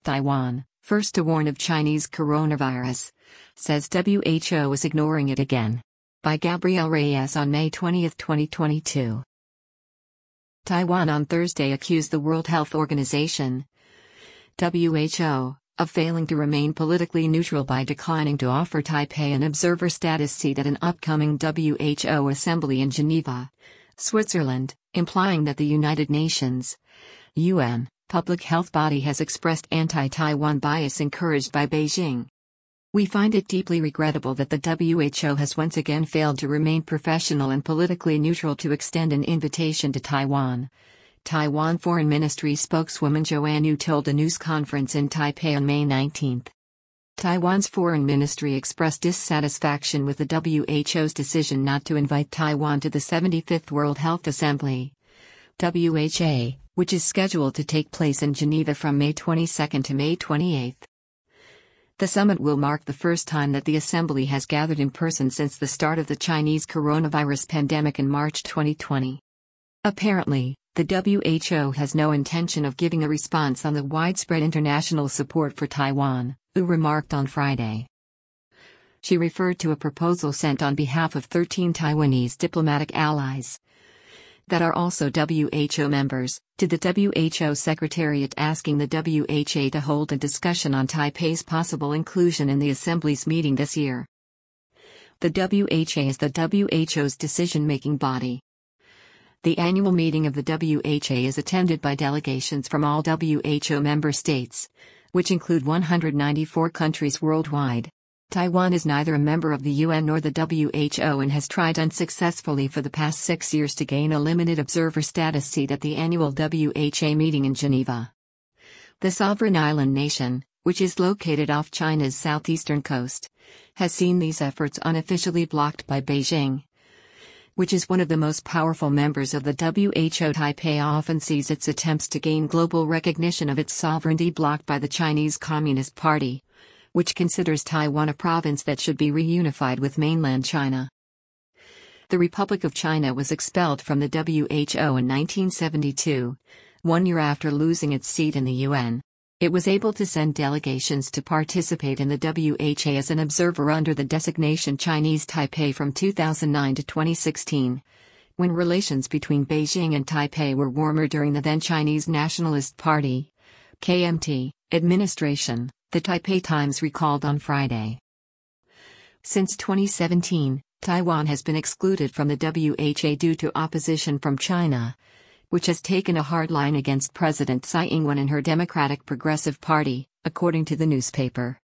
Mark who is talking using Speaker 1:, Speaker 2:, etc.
Speaker 1: Taiwan, first to warn of Chinese coronavirus, says WHO is ignoring it again. By Gabrielle Reyes on May 20, 2022. Taiwan on Thursday accused the World Health Organization, WHO, of failing to remain politically neutral by declining to offer Taipei an observer status seat at an upcoming WHO assembly in Geneva, Switzerland, implying that the United Nations (UN) public health body has expressed anti-Taiwan bias encouraged by Beijing. We find it deeply regrettable that the WHO has once again failed to remain professional and politically neutral to extend an invitation to Taiwan. Taiwan Foreign Ministry spokeswoman Joanne Wu told a news conference in Taipei on May 19. Taiwan's foreign ministry expressed dissatisfaction with the WHO's decision not to invite Taiwan to the 75th World Health Assembly (WHA), which is scheduled to take place in Geneva from May 22 to May 28. The summit will mark the first time that the assembly has gathered in person since the start of the Chinese coronavirus pandemic in March 2020. Apparently, the WHO has no intention of giving a response on the widespread international support for Taiwan, Wu remarked on Friday. She referred to a proposal sent on behalf of 13 Taiwanese diplomatic allies that are also WHO members, to the WHO Secretariat asking the WHA to hold a discussion on Taipei's possible inclusion in the Assembly's meeting this year. The WHA is the WHO's decision-making body. The annual meeting of the WHO is attended by delegations from all WHO member states, which include 194 countries worldwide. Taiwan is neither a member of the UN nor the WHO and has tried unsuccessfully for the past 6 years to gain a limited observer status seat at the annual WHO meeting in Geneva. The sovereign island nation, which is located off China's southeastern coast, has seen these efforts unofficially blocked by Beijing, which is one of the most powerful members of the WHO. Taipei often sees its attempts to gain global recognition of its sovereignty blocked by the Chinese Communist Party, which considers Taiwan a province that should be reunified with mainland China. The Republic of China was expelled from the WHO in 1972, 1 year after losing its seat in the UN. It was able to send delegations to participate in the WHO as an observer under the designation Chinese Taipei from 2009 to 2016, when relations between Beijing and Taipei were warmer during the then Chinese Nationalist Party (KMT) administration, the Taipei Times recalled on Friday. Since 2017, Taiwan has been excluded from the WHO due to opposition from China, which has taken a hard line against President Tsai Ing-wen and her Democratic Progressive Party, according to the newspaper.